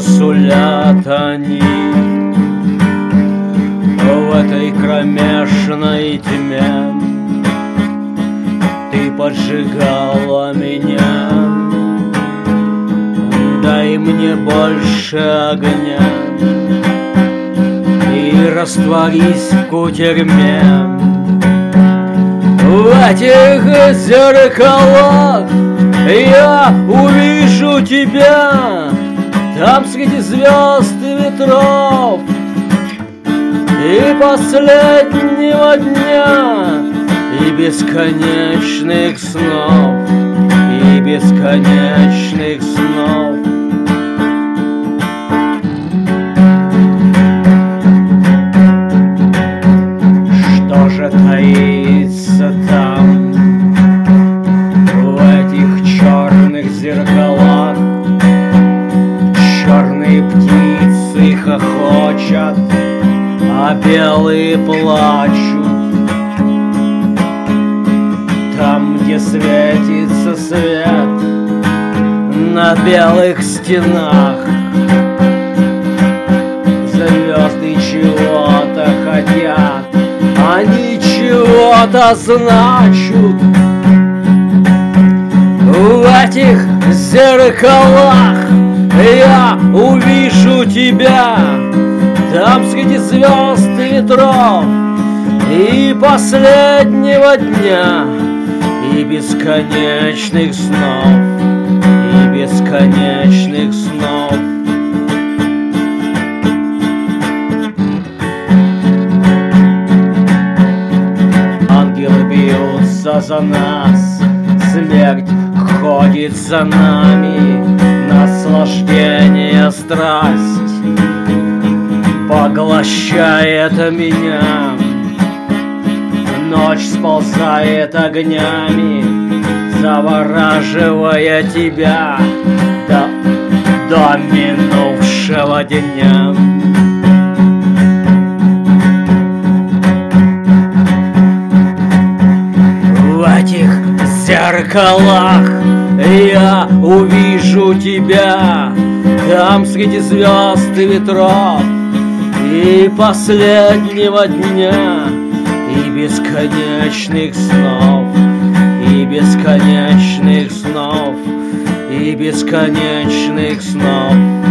сулят они в этой кромешной тьме. Ты поджигала меня, дай мне больше огня и растворись в кутерьме. В этих зеркалах я увижу тебя, там среди звезд и ветров и последнего дня, и бесконечных снов, и бесконечных снов. Что же таится там, в этих черных зеркалах? Черные птицы хохочут, а белые плачут. Там, где светится свет на белых стенах, звезды чего-то хотят, они чего-то значат. В этих зеркалах я увижу тебя, там среди звезд и ветров и последнего дня, и бесконечных снов, и бесконечных снов. Ангелы бьются за нас, смерть ходит за нами, наслаждение, страсть поглощает меня. Ночь сползает огнями, завораживая тебя до минувшего дня. В этих зеркалах я увижу тебя, там среди звезд и ветров и последнего дня, и бесконечных снов, и бесконечных снов, и бесконечных снов.